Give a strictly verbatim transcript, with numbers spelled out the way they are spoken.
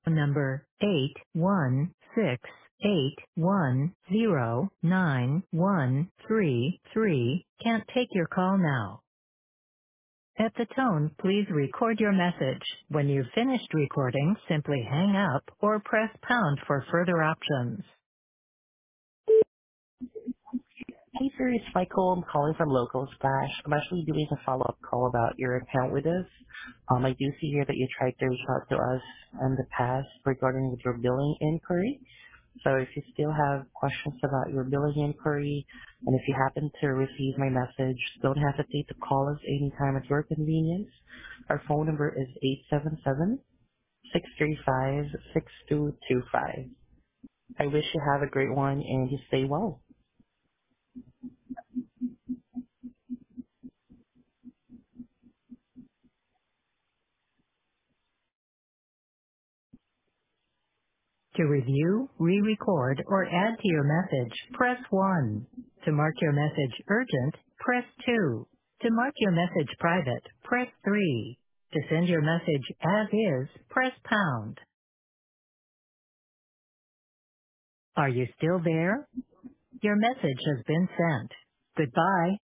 number eight one six eight one zero nine one three three can't take your call now. At the tone, please record your message. When you've finished recording, simply hang up or press pound for further options. Hey sir, it's Michael. I'm calling from Local Splash. I'm actually doing a follow-up call about your account with us. Um, I do see here that you tried to reach out to us in the past regarding with your billing inquiry. So if you still have questions about your billing inquiry, and if you happen to receive my message, don't hesitate to call us anytime at your convenience. Our phone number is eight seven seven, six three five, six two two five. I wish you have a great one and you stay well. To review, re-record, or add to your message, press one. To mark your message urgent, press two. To mark your message private, press three. To send your message as is, press pound. Are you still there? Your message has been sent. Goodbye.